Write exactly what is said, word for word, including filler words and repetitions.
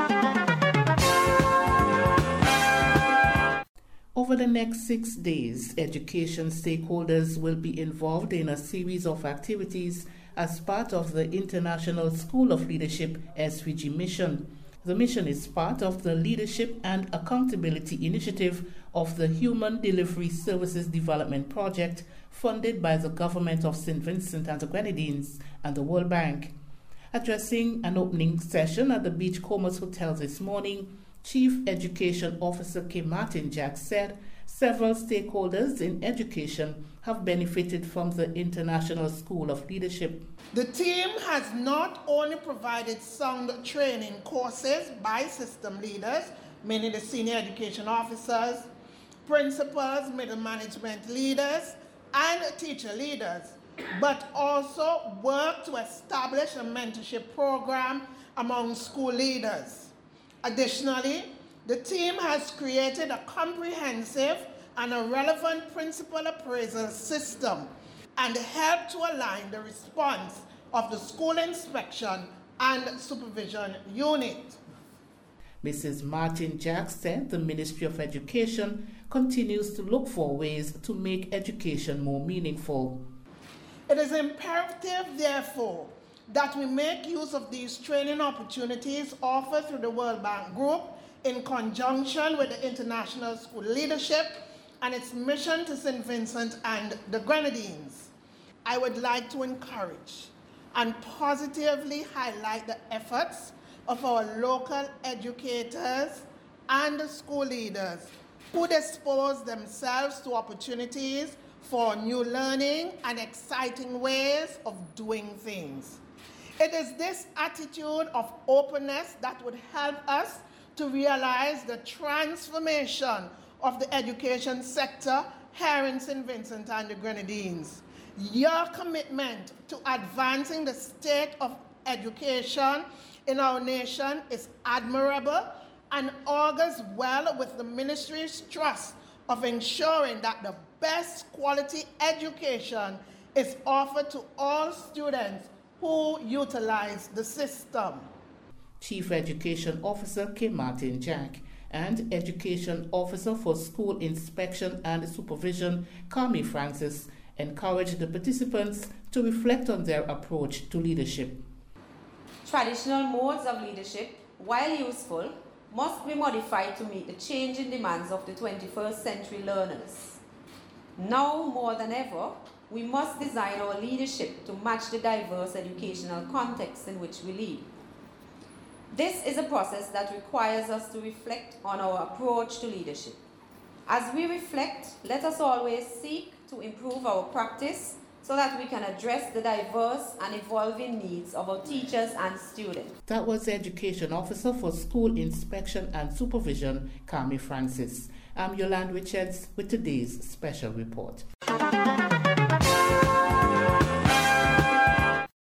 Over the next six days, education stakeholders will be involved in a series of activities as part of the International School of Leadership S V G mission. The mission is part of the Leadership and Accountability Initiative of the Human Delivery Services Development Project, funded by the government of Saint Vincent and the Grenadines and the World Bank. Addressing an opening session at the Beachcombers Hotel this morning, Chief Education Officer K. Martin Jack said several stakeholders in education have benefited from the International School of Leadership. The team has not only provided sound training courses by system leaders, meaning the senior education officers, principals, middle management leaders, and teacher leaders, but also worked to establish a mentorship program among school leaders. Additionally, the team has created a comprehensive and a relevant principal appraisal system and helped to align the response of the school inspection and supervision unit. Missus Martin Jack said the Ministry of Education continues to look for ways to make education more meaningful. It is imperative, therefore, that we make use of these training opportunities offered through the World Bank Group in conjunction with the International School Leadership and its mission to Saint Vincent and the Grenadines. I would like to encourage and positively highlight the efforts of our local educators and school leaders who dispose themselves to opportunities for new learning and exciting ways of doing things. It is this attitude of openness that would help us to realize the transformation of the education sector here in Saint Vincent and the Grenadines. Your commitment to advancing the state of education in our nation is admirable and augurs well with the ministry's trust of ensuring that the best quality education is offered to all students who utilize the system. Chief Education Officer K. Martin Jack and Education Officer for School Inspection and Supervision, Carmi Francis, encouraged the participants to reflect on their approach to leadership. Traditional modes of leadership, while useful, must be modified to meet the changing demands of the twenty-first century learners. Now more than ever, we must design our leadership to match the diverse educational context in which we live. This is a process that requires us to reflect on our approach to leadership. As we reflect, let us always seek to improve our practice so that we can address the diverse and evolving needs of our teachers and students. That was Education Officer for School Inspection and Supervision, Carmi Francis. I'm Yolande Richards with today's special report.